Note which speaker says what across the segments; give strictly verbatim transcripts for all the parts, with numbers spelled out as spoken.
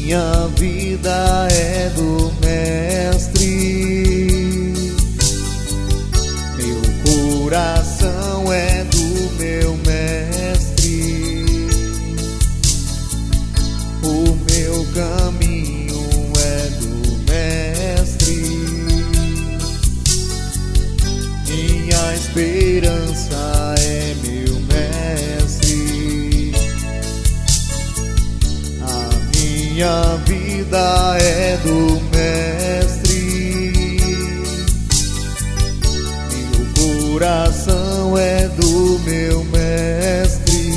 Speaker 1: Minha vida é do Mestre, meu coração é do meu Mestre, o meu caminho é do Mestre, minha esperança é meu Mestre, a minha vida é do Mestre, meu coração é do meu Mestre,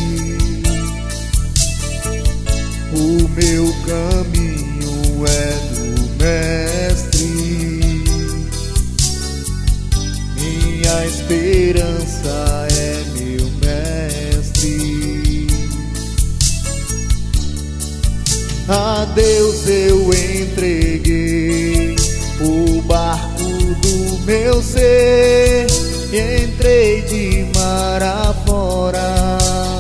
Speaker 1: o meu caminho é do Mestre, minha esperança é meu Mestre. A Deus eu entreguei o barco do meu ser e entrei de mar afora,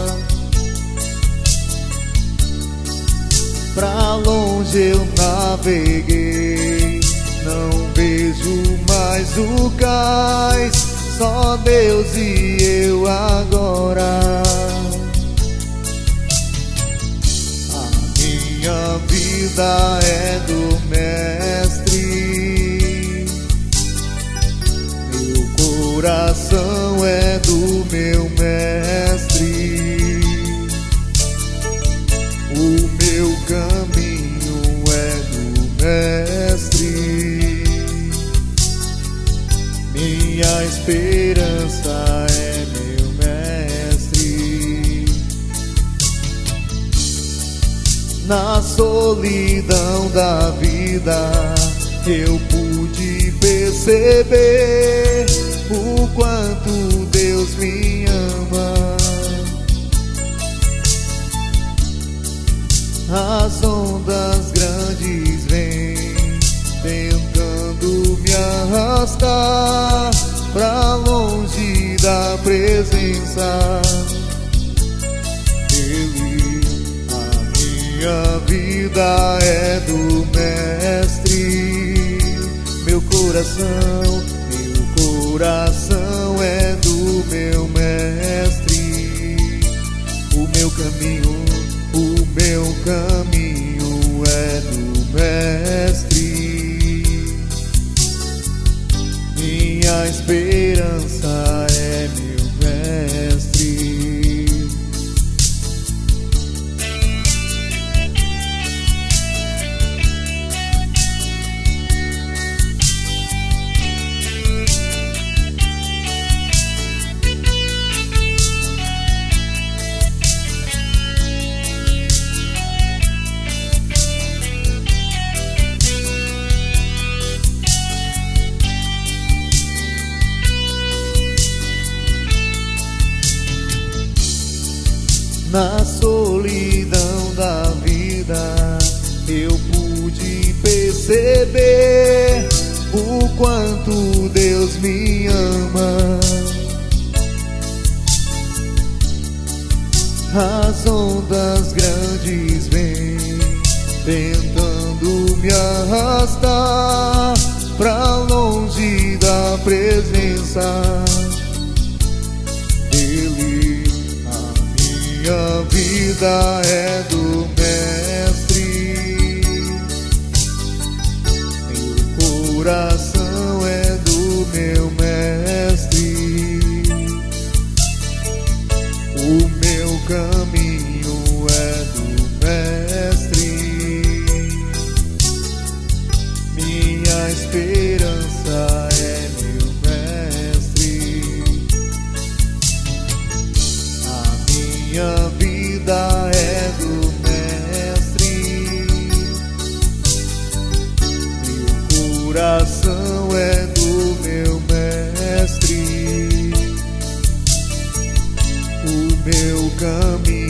Speaker 1: pra longe eu naveguei, não vejo mais o cais, só Deus e eu agora. Minha vida é do Mestre, meu coração é do meu Mestre, o meu caminho é do Mestre, minha esperança é meu Mestre. Na solidão da vida eu pude perceber o quanto Deus me ama. As ondas grandes vêm tentando me arrastar pra longe da presença dele. Minha vida é do Mestre, meu coração, meu coração é do meu Mestre, o meu caminho, o meu caminho é do Mestre, minha esperança é meu Mestre. Na solidão da vida eu pude perceber o quanto Deus me ama. As ondas grandes vêm tentando me arrastar pra longe da presença dele. Minha vida é do Mestre, meu coração é do meu Mestre, o meu caminho é do Mestre, minha esperança é meu Mestre. Minha vida é do Mestre, meu coração é do meu Mestre, o meu caminho